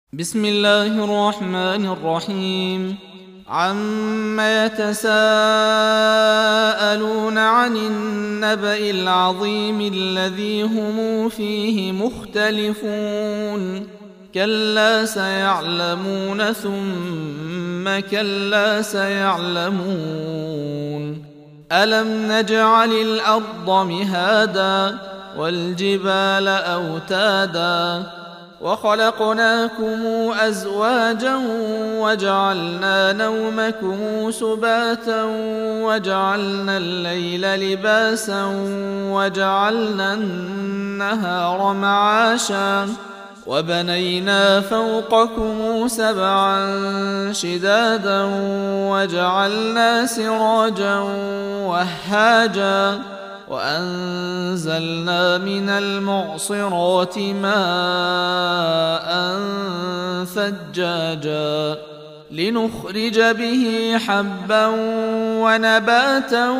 بسم الله الرحمن الرحيم. عم يتساءلون عن النبأ العظيم الذي هم فيه مختلفون كلا سيعلمون ثم كلا سيعلمون. ألم نجعل الأرض مهادا والجبال أوتادا وخلقناكم أزواجا وجعلنا نومكم سباتا وجعلنا الليل لباسا وجعلنا النهار معاشا وبنينا فوقكم سبعا شدادا وجعلنا سراجا وهاجا وأنزلنا من المعصرات ماء ثجاجا لنخرج به حبا ونباتا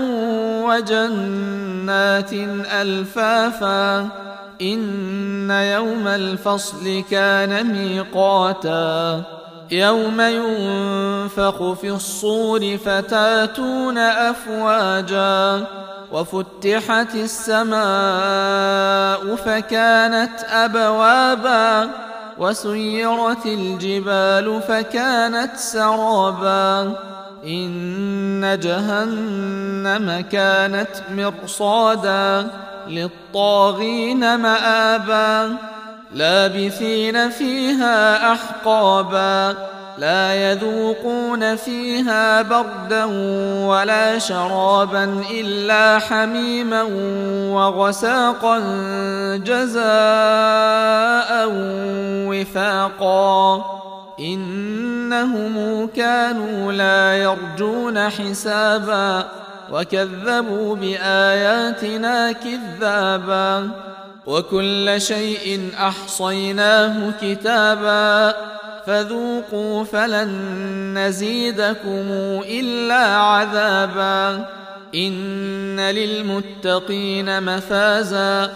وجنات ألفافا إن يوم الفصل كان ميقاتا يوم ينفخ في الصور فتاتون أفواجا وفتحت السماء فكانت أبوابا وسيرت الجبال فكانت سرابا إن جهنم كانت مرصادا للطاغين مآبا لابثين فيها أحقابا لا يذوقون فيها بردا ولا شرابا إلا حميما وغساقا جزاء وفاقا إنهم كانوا لا يرجون حسابا وكذبوا بآياتنا كذابا وكل شيء أحصيناه كتابا فذوقوا فلن نزيدكم إلا عذابا إن للمتقين مفازا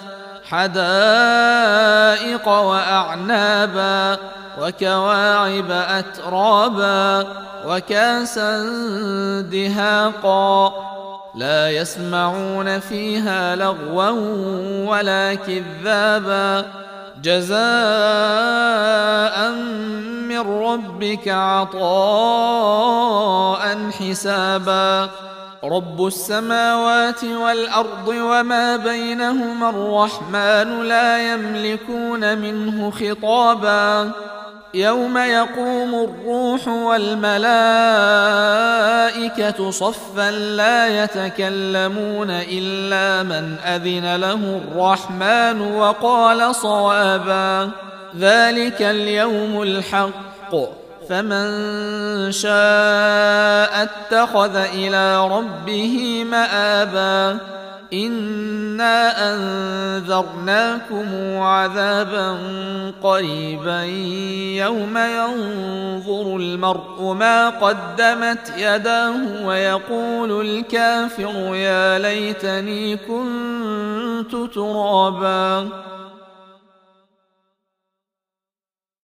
حدائق وأعنابا وكواعب أترابا وكاسا دهاقا لا يسمعون فيها لغوا ولا كذابا جزاء من ربك عطاء حسابا رب السماوات والأرض وما بينهما الرحمن لا يملكون منه خطابا يوم يقوم الروح والملائكة صفا لا يتكلمون إلا من أذن له الرحمن وقال صوابا ذلك اليوم الحق فمن شاء اتخذ إلى ربه مآبا إنا أنذرناكم عذابا قريبا يوم ينظر المرء ما قدمت يداه ويقول الكافر يا ليتني كنت ترابا